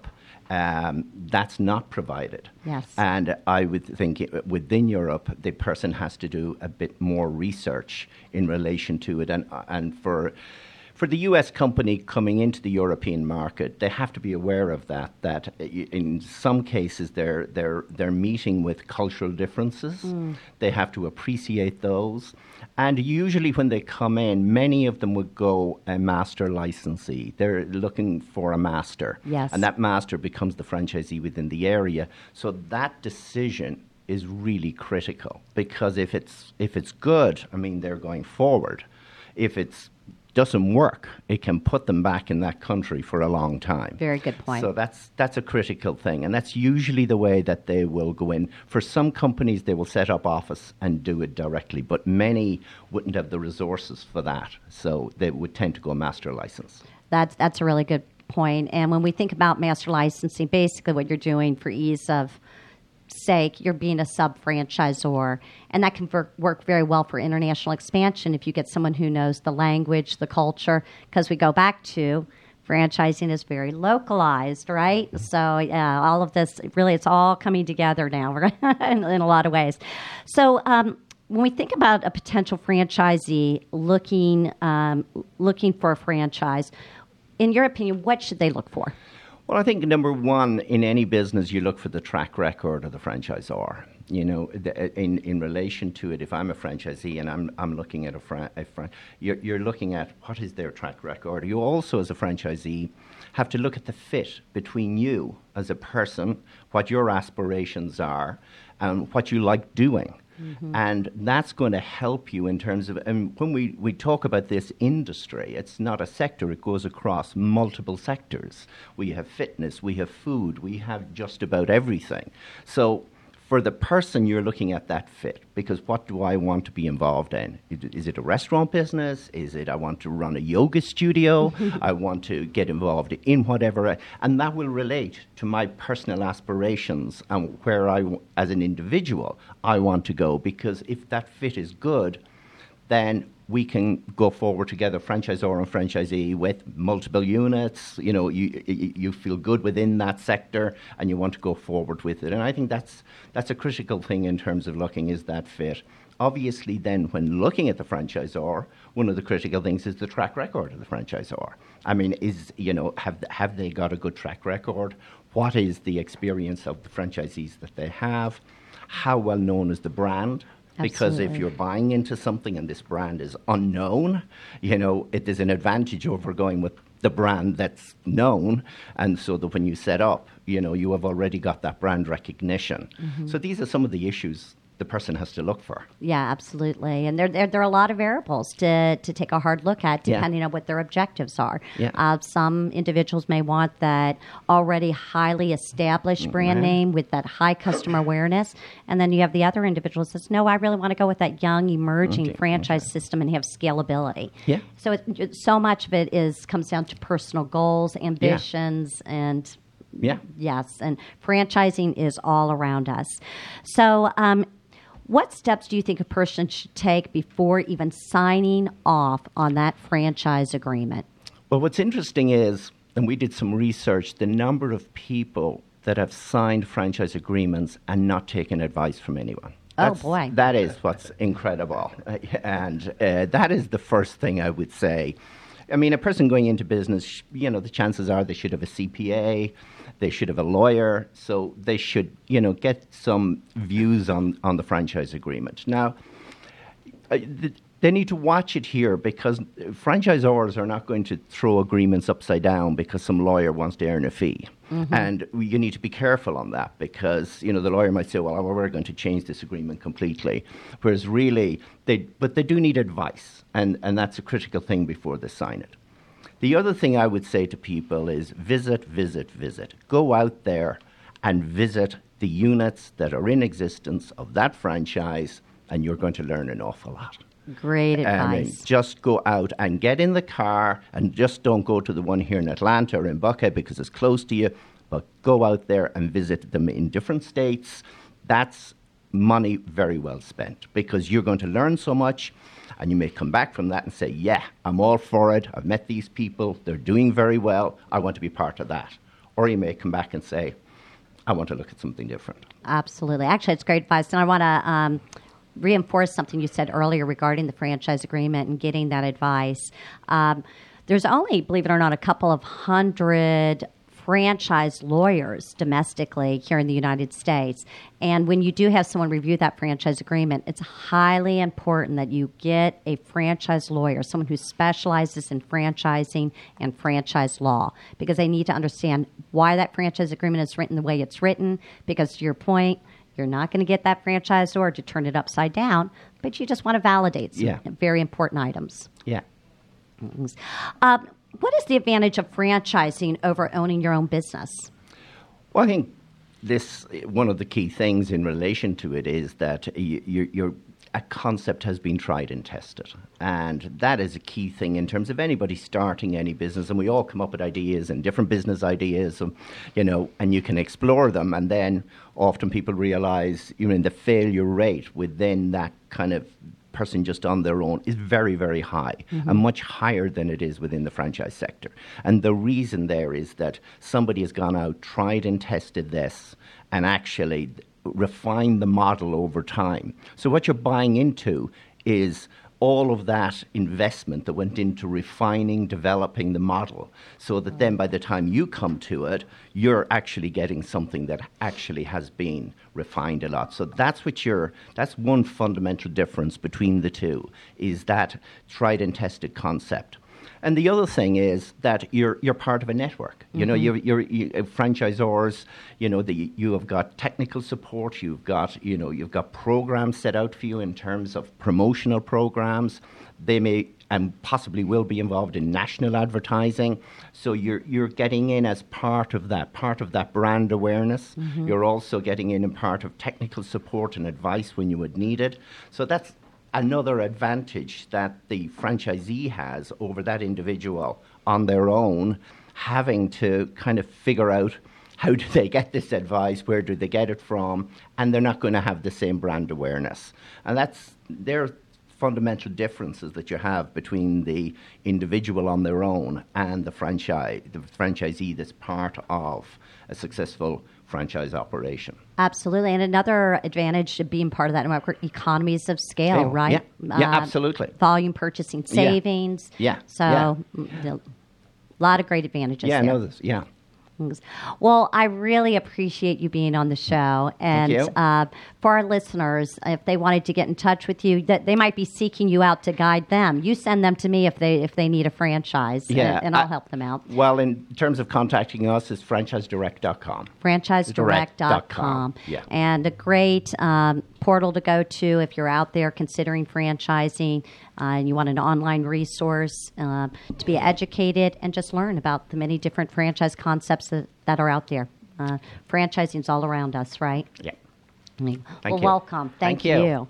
Speaker 5: that's not provided.
Speaker 2: Yes.
Speaker 5: And I would think within Europe, the person has to do a bit more research in relation to it. And for the U.S. company coming into the European market, they have to be aware of that in some cases they're meeting with cultural differences. They have to appreciate those. And usually when they come in, many of them would go a master licensee. They're looking for a master.
Speaker 2: Yes.
Speaker 5: And that master becomes the franchisee within the area. So that decision is really critical because if it's good, I mean, they're going forward. If it's doesn't work, it can put them back in that country for a long time.
Speaker 2: Very good point.
Speaker 5: So that's a critical thing, and that's usually the way that they will go in. For some companies, they will set up office and do it directly, but many wouldn't have the resources for that, so they would tend to go master license.
Speaker 2: That's a really good point. And when we think about master licensing, basically what you're doing for ease of sake, you're being a sub-franchisor, and that can work very well for international expansion if you get someone who knows the language, the culture, because we go back to franchising is very localized, right? So all of this, really, it's all coming together now in a lot of ways. So when we think about a potential franchisee looking for a franchise, in your opinion, what should they look for?
Speaker 5: Well, I think number one, in any business, you look for the track record of the franchisor. You know, in relation to it, if I'm a franchisee and I'm looking at you're looking at what is their track record. You also, as a franchisee, have to look at the fit between you as a person, what your aspirations are, and what you like doing. Mm-hmm. And that's going to help you in terms of, and when we talk about this industry, it's not a sector, it goes across multiple sectors. We have fitness, we have food, we have just about everything. So for the person, you're looking at that fit, because what do I want to be involved in? Is it a restaurant business? Is it I want to run a yoga studio? I want to get involved in whatever, and that will relate to my personal aspirations and where as an individual, I want to go, because if that fit is good, then we can go forward together, franchisor and franchisee, with multiple units. You know, you feel good within that sector, and you want to go forward with it. And I think that's a critical thing in terms of looking, is that fit. Obviously, then, when looking at the franchisor, one of the critical things is the track record of the franchisor. I mean, have they got a good track record? What is the experience of the franchisees that they have? How well known is the brand? Because
Speaker 2: Absolutely.
Speaker 5: if you're buying into something and this brand is unknown, it is an advantage over going with the brand that's known. And so that when you set up, you have already got that brand recognition. Mm-hmm. So these are some of the issues the person has to look for.
Speaker 2: Yeah, absolutely. And there are a lot of variables to take a hard look at, depending on what their objectives are.
Speaker 5: Yeah.
Speaker 2: Some individuals may want that already highly established brand name with that high customer awareness. And then you have the other individual that says, no, I really want to go with that young, emerging franchise system and have scalability.
Speaker 5: Yeah.
Speaker 2: So so much of it comes down to personal goals, ambitions, and yes, and franchising is all around us. So what steps do you think a person should take before even signing off on that franchise agreement?
Speaker 5: Well, what's interesting is, and we did some research, the number of people that have signed franchise agreements and not taken advice from anyone.
Speaker 2: Boy.
Speaker 5: That is what's incredible. And that is the first thing I would say. I mean, a person going into business, the chances are they should have a CPA, they should have a lawyer, so they should, get some views on the franchise agreement. Now, They need to watch it here, because franchisors are not going to throw agreements upside down because some lawyer wants to earn a fee. And you need to be careful on that, because the lawyer might say, well, we're going to change this agreement completely. Whereas really, they do need advice, and that's a critical thing before they sign it. The other thing I would say to people is visit. Go out there and visit the units that are in existence of that franchise, and you're going to learn an awful lot.
Speaker 2: Great advice.
Speaker 5: Just go out and get in the car, and just don't go to the one here in Atlanta or in Buckhead because it's close to you, but go out there and visit them in different states. That's money very well spent, because you're going to learn so much, and you may come back from that and say, yeah, I'm all for it. I've met these people. They're doing very well. I want to be part of that. Or you may come back and say, I want to look at something different.
Speaker 2: Absolutely. Actually, it's great advice. And I want to reinforce something you said earlier regarding the franchise agreement and getting that advice. There's only, believe it or not, a couple of hundred franchise lawyers domestically here in the United States. And when you do have someone review that franchise agreement, it's highly important that you get a franchise lawyer, someone who specializes in franchising and franchise law, because they need to understand why that franchise agreement is written the way it's written, because to your point, you're not going to get that franchisor to turn it upside down, but you just want to validate some very important items.
Speaker 5: Yeah.
Speaker 2: What is the advantage of franchising over owning your own business?
Speaker 5: Well, I think one of the key things in relation to it is that a concept has been tried and tested. And that is a key thing in terms of anybody starting any business. And we all come up with ideas and different business ideas, and you can explore them. And then often people realize, the failure rate within that kind of person just on their own is very, very high, and much higher than it is within the franchise sector. And the reason there is that somebody has gone out, tried and tested this, and actually refine the model over time. So what you're buying into is all of that investment that went into refining, developing the model, so that then by the time you come to it, you're actually getting something that actually has been refined a lot. So that's one fundamental difference between the two, is that tried and tested concept. And the other thing is that you're part of a network. You're franchisors. You have got technical support. You've got programs set out for you in terms of promotional programs. They may and possibly will be involved in national advertising. So you're getting in as part of that brand awareness. You're also getting in part of technical support and advice when you would need it. So that's another advantage that the franchisee has over that individual on their own, having to kind of figure out how do they get this advice, where do they get it from, and they're not going to have the same brand awareness. And they're fundamental differences that you have between the individual on their own and the franchisee that's part of a successful franchise operation.
Speaker 2: Absolutely. And another advantage of being part of that network, economies of scale, right?
Speaker 5: Yeah, absolutely.
Speaker 2: Volume purchasing savings.
Speaker 5: Yeah.
Speaker 2: So a lot of great advantages there.
Speaker 5: Yeah.
Speaker 2: Well, I really appreciate you being on the show. And
Speaker 5: Thank you.
Speaker 2: For our listeners, if they wanted to get in touch with you, that they might be seeking you out to guide them. You send them to me if they need a franchise, and I'll help them out.
Speaker 5: Well, in terms of contacting us, it's franchisedirect.com.
Speaker 2: Franchisedirect.com.
Speaker 5: Yeah.
Speaker 2: And a great portal to go to if you're out there considering franchising and you want an online resource to be educated and just learn about the many different franchise concepts that are out there. Franchising is all around us, right?
Speaker 5: Yeah.
Speaker 2: Thank you.
Speaker 5: Welcome.
Speaker 2: Thank you.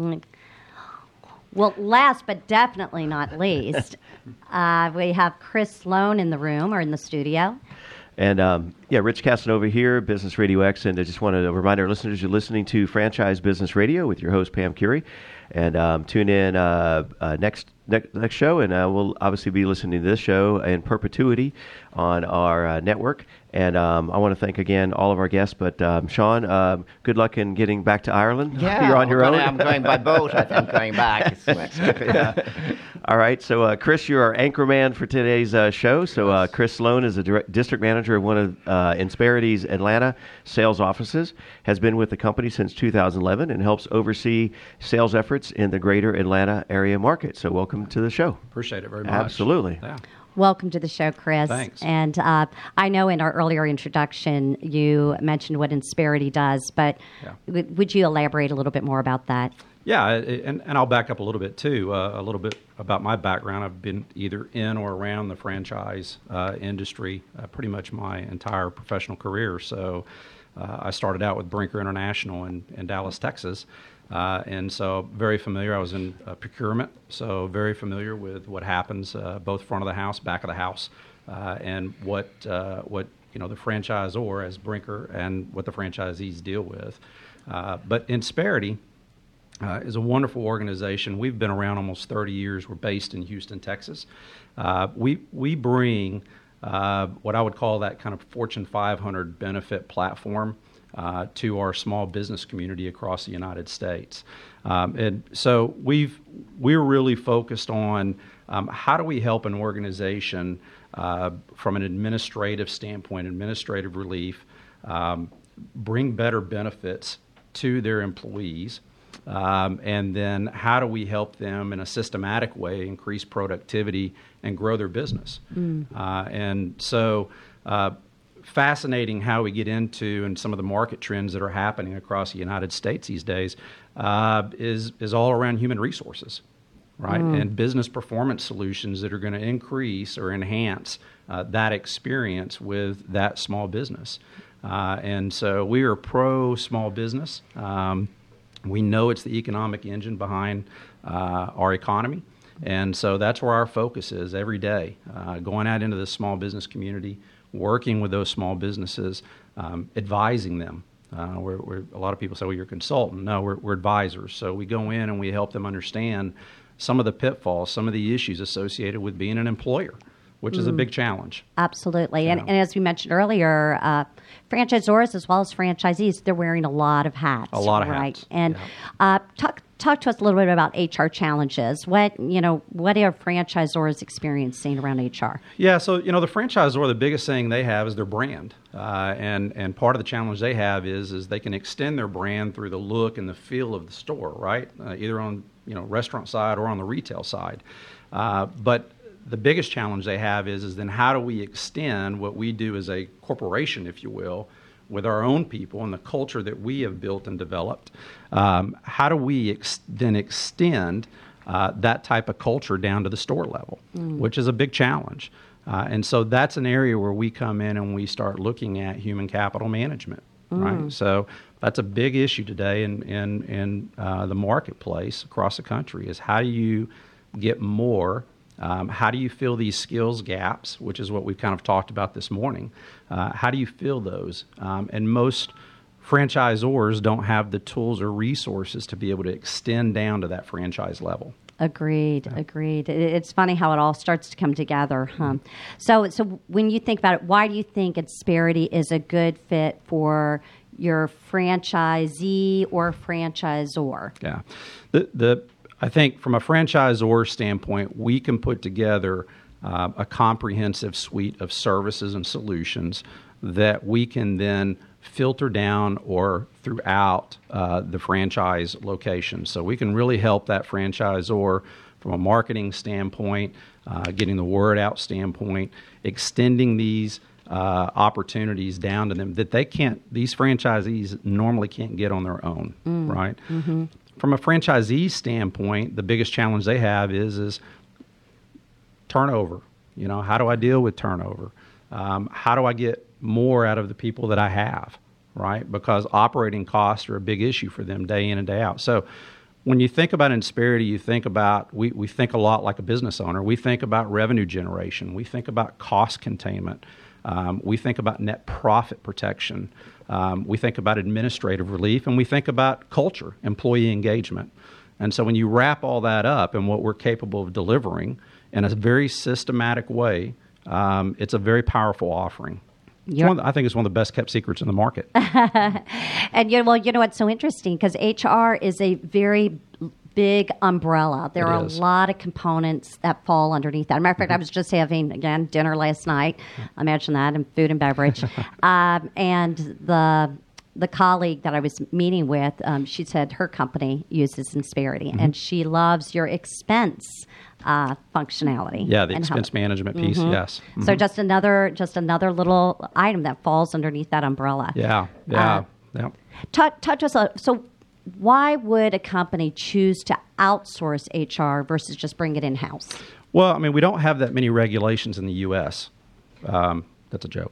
Speaker 2: Well, last but definitely not least, we have Chris Sloan in the room or in the studio.
Speaker 7: And Rich Casanova here, Business Radio X, and I just want to remind our listeners you're listening to Franchise Business Radio with your host Pam Curie, and tune in next show, and we'll obviously be listening to this show in perpetuity on our network. And I want to thank again all of our guests, but Sean, good luck in getting back to Ireland.
Speaker 5: Yeah,
Speaker 7: you're on your own.
Speaker 5: I'm going by boat. I think going back.
Speaker 7: All right, so Chris, you're our anchor man for today's show. So Chris Sloan is the district manager of one of Insperity's Atlanta sales offices, has been with the company since 2011 and helps oversee sales efforts in the greater Atlanta area market. So welcome to the show.
Speaker 6: Appreciate it very much.
Speaker 7: Absolutely.
Speaker 6: Yeah.
Speaker 2: Welcome to the show, Chris.
Speaker 6: Thanks.
Speaker 2: And I know in our earlier introduction you mentioned what Insperity does, but would you elaborate a little bit more about that?
Speaker 6: Yeah, and I'll back up a little bit too, a little bit about my background. I've been either in or around the franchise industry pretty much my entire professional career. So I started out with Brinker International in Dallas, Texas. And so very familiar. I was in procurement, so very familiar with what happens both front of the house, back of the house, and what the franchisor as Brinker and what the franchisees deal with. But Insperity is a wonderful organization. We've been around almost 30 years. We're based in Houston, Texas. We bring what I would call that kind of Fortune 500 benefit platform to our small business community across the United States. And so we're really focused on how do we help an organization from an administrative standpoint, administrative relief, bring better benefits to their employees, and then how do we help them in a systematic way increase productivity and grow their business. And so fascinating how we get into and some of the market trends that are happening across the United States these days is all around human resources, right? And business performance solutions that are going to increase or enhance that experience with that small business. And so we are pro small business. We know it's the economic engine behind our economy. And so that's where our focus is every day, going out into the small business community, working with those small businesses, advising them. We're a lot of people say, well, you're a consultant. No, we're advisors. So we go in and we help them understand some of the pitfalls, some of the issues associated with being an employer, which is a big challenge.
Speaker 2: Absolutely. And as we mentioned earlier, franchisors as well as franchisees, they're wearing a lot of hats.
Speaker 6: A lot of
Speaker 2: right?
Speaker 6: hats.
Speaker 2: And talk to us a little bit about HR challenges. What are franchisors experiencing around HR?
Speaker 6: Yeah, so the franchisor, the biggest thing they have is their brand, and part of the challenge they have is they can extend their brand through the look and the feel of the store, right? Either on restaurant side or on the retail side, but the biggest challenge they have is then how do we extend what we do as a corporation, if you will, with our own people and the culture that we have built and developed. How do we then extend that type of culture down to the store level, which is a big challenge. And so that's an area where we come in and we start looking at human capital management, right? So that's a big issue today in the marketplace across the country is how do you get more. How do you fill these skills gaps, which is what we've kind of talked about this morning? How do you fill those? And most franchisors don't have the tools or resources to be able to extend down to that franchise level.
Speaker 2: Agreed. It's funny how it all starts to come together. So when you think about it, why do you think Insperity is a good fit for your franchisee or franchisor?
Speaker 6: Yeah. I think from a franchisor standpoint, we can put together a comprehensive suite of services and solutions that we can then filter down or throughout the franchise location. So we can really help that franchisor from a marketing standpoint, getting the word out standpoint, extending these opportunities down to them that these franchisees normally can't get on their own, right? Mm-hmm. From a franchisee standpoint, the biggest challenge they have is turnover. How do I deal with turnover? How do I get more out of the people that I have, right? Because operating costs are a big issue for them day in and day out. So when you think about Insperity, you think about, we think a lot like a business owner. We think about revenue generation. We think about cost containment. We think about net profit protection. We think about administrative relief, and we think about culture, employee engagement. And so when you wrap all that up in what we're capable of delivering in a very systematic way, it's a very powerful offering. I think it's one of the best kept secrets in the market.
Speaker 2: And you know what's so interesting, because HR is a very big umbrella. There are a
Speaker 6: is.
Speaker 2: lot of components that fall underneath that. As a matter of fact, I was just having, again, dinner last night. Imagine that, and food and beverage. And the colleague that I was meeting with, she said her company uses Insperity, and she loves your expense functionality.
Speaker 6: Yeah, the
Speaker 2: and
Speaker 6: expense
Speaker 2: how-
Speaker 6: management piece, yes.
Speaker 2: So just another little item that falls underneath that umbrella.
Speaker 6: Yeah.
Speaker 2: Touch us. So, why would a company choose to outsource HR versus just bring it in house?
Speaker 6: Well, I mean, we don't have that many regulations in the U.S. That's a joke.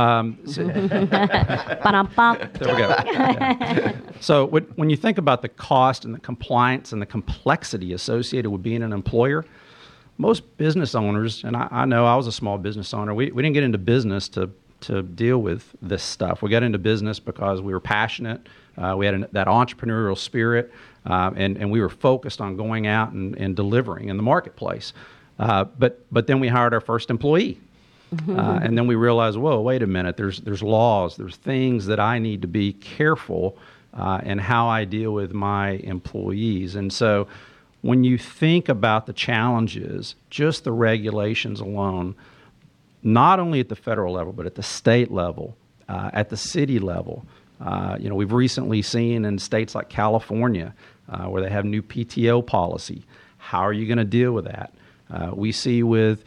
Speaker 2: Ba-dum-bum.
Speaker 6: There we go. Yeah. So when you think about the cost and the compliance and the complexity associated with being an employer, most business owners, and I know I was a small business owner, we didn't get into business to deal with this stuff. We got into business because we were passionate. We had that entrepreneurial spirit, and we were focused on going out and delivering in the marketplace. But then we hired our first employee. And then we realized, whoa, wait a minute, there's laws, there's things that I need to be careful in how I deal with my employees. And so when you think about the challenges, just the regulations alone, not only at the federal level, but at the state level, at the city level, we've recently seen in states like California where they have new PTO policy. How are you going to deal with that? We see with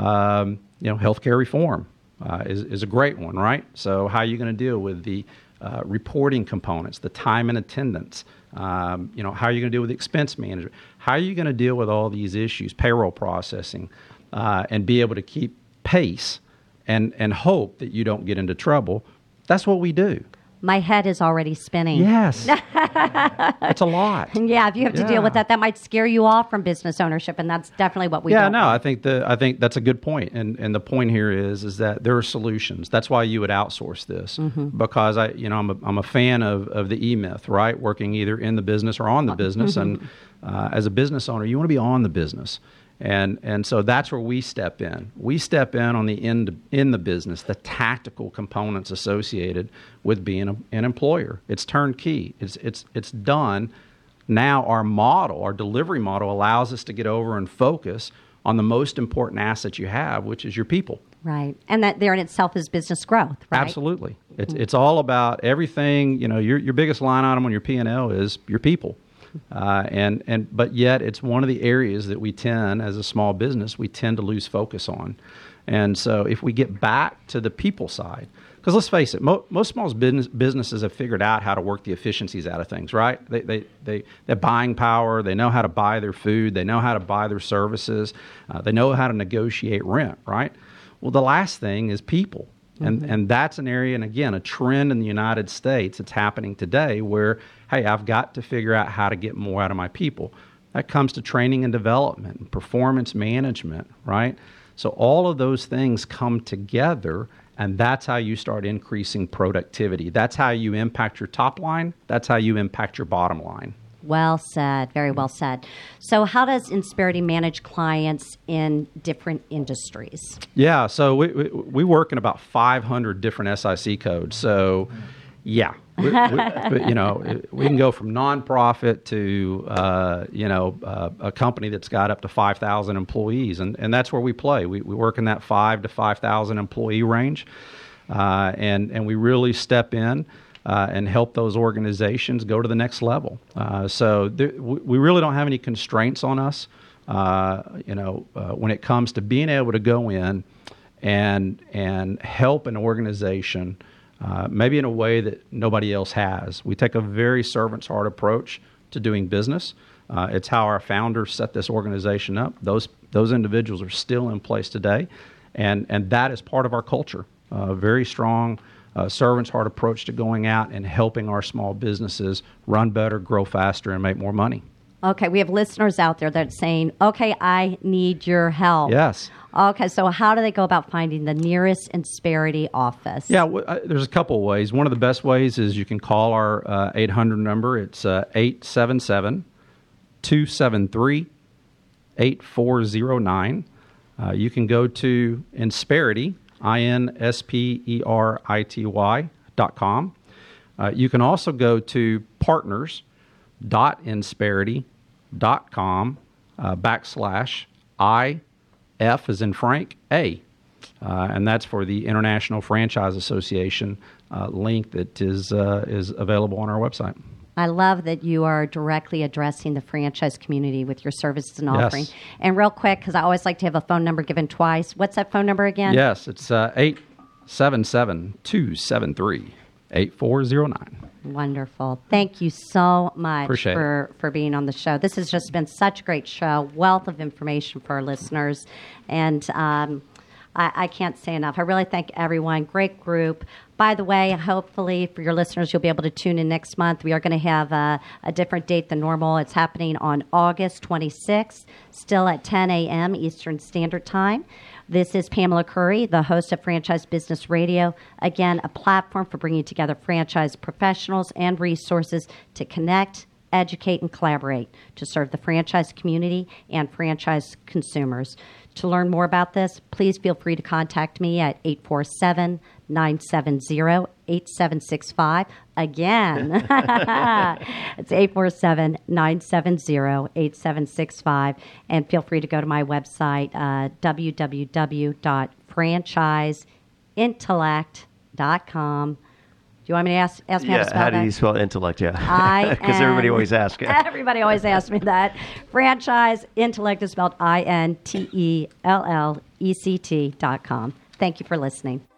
Speaker 6: healthcare reform is a great one, right? So how are you going to deal with the reporting components, the time and attendance? How are you going to deal with expense management? How are you going to deal with all these issues, payroll processing, and be able to keep pace and hope that you don't get into trouble? That's what we do.
Speaker 2: My head is already spinning.
Speaker 6: Yes. That's a lot.
Speaker 2: Yeah, if you have to deal with that might scare you off from business ownership, and that's definitely what we don't want.
Speaker 6: I think that's a good point. And the point here is that there are solutions. That's why you would outsource this. Because I'm a fan of the E-Myth, right? Working either in the business or on the business. And as a business owner, you want to be on the business. And so that's where we step in. We step in on the in the business, the tactical components associated with being an employer. It's turnkey. It's done. Now our delivery model allows us to get over and focus on the most important asset you have, which is your people.
Speaker 2: Right. And that there in itself is business growth, right?
Speaker 6: Absolutely. It's all about everything. Your biggest line item on your P&L is your people. But yet it's one of the areas that we tend, as a small business, we tend to lose focus on. And so if we get back to the people side, because let's face it, most small businesses have figured out how to work the efficiencies out of things, right? They're buying power. They know how to buy their food. They know how to buy their services. They know how to negotiate rent, right? Well, the last thing is people. And that's an area, and again, a trend in the United States that's happening today where, hey, I've got to figure out how to get more out of my people. That comes to training and development and performance management, right? So all of those things come together, and that's how you start increasing productivity. That's how you impact your top line. That's how you impact your bottom line.
Speaker 2: Well said. Very well said. So how does Insperity manage clients in different industries?
Speaker 6: Yeah, so we work in about 500 different SIC codes. So, yeah, we can go from nonprofit to, a company that's got up to 5,000 employees. And that's where we play. We work in that 5 to 5,000 employee range. And we really step in and help those organizations go to the next level. We really don't have any constraints on us, when it comes to being able to go in and help an organization, maybe in a way that nobody else has. We take a very servant's heart approach to doing business. It's how our founders set this organization up. Those individuals are still in place today, and that is part of our culture. Very strong servant's heart approach to going out and helping our small businesses run better, grow faster, and make more money.
Speaker 2: Okay, we have listeners out there that are saying, okay, I need your help.
Speaker 6: Yes.
Speaker 2: Okay, so how do they go about finding the nearest Insperity office?
Speaker 6: Yeah, there's a couple of ways. One of the best ways is you can call our 800 number. It's 877-273-8409. You can go to Insperity, INSPERITY.com. You can also go to partners.insperity.com. IF as in Frank, A. And that's for the International Franchise Association link that is available on our website.
Speaker 2: I love that you are directly addressing the franchise community with your services and offering.
Speaker 6: Yes.
Speaker 2: And real quick, because I always like to have a phone number given twice. What's that phone number again?
Speaker 6: Yes, it's 877-273-8409.
Speaker 2: Wonderful. Thank you so much
Speaker 6: Appreciate
Speaker 2: for being on the show. This has just been such a great show, wealth of information for our listeners. And I can't say enough. I really thank everyone. Great group. By the way, hopefully for your listeners, you'll be able to tune in next month. We are going to have a different date than normal. It's happening on August 26th, still at 10 a.m. Eastern Standard Time. This is Pamela Curry, the host of Franchise Business Radio. Again, a platform for bringing together franchise professionals and resources to connect, educate, and collaborate to serve the franchise community and franchise consumers. To learn more about this, please feel free to contact me at 847-970-8765. Again, it's 847-970-8765. And feel free to go to my website, www.franchiseintellect.com. Do you want me to ask me how to spell that?
Speaker 7: How do you spell intellect? Yeah, because everybody always asks.
Speaker 2: Everybody always asks me that. Franchise Intellect is spelled INTELLECT.com. Thank you for listening.